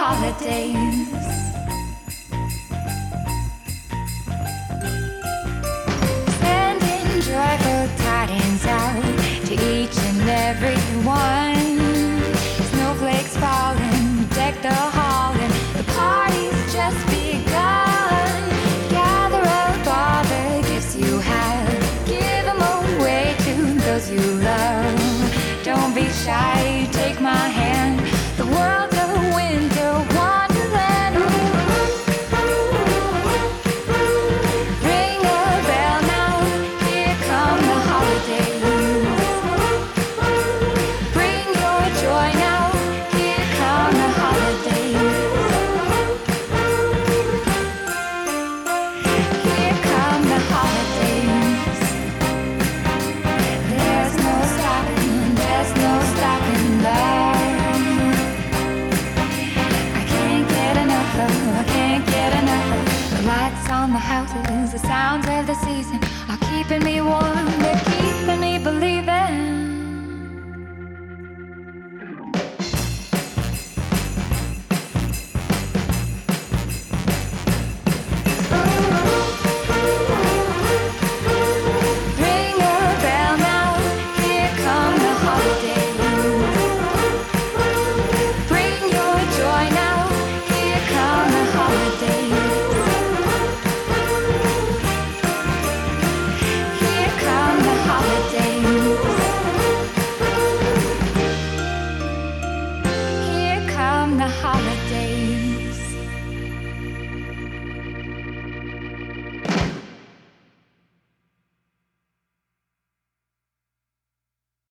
holidays. Sending joyful tidings out to each and every one. Snowflakes falling, deck the hall, and the party's just begun. Gather up all the gifts you have, give them away to those you love. Don't be shy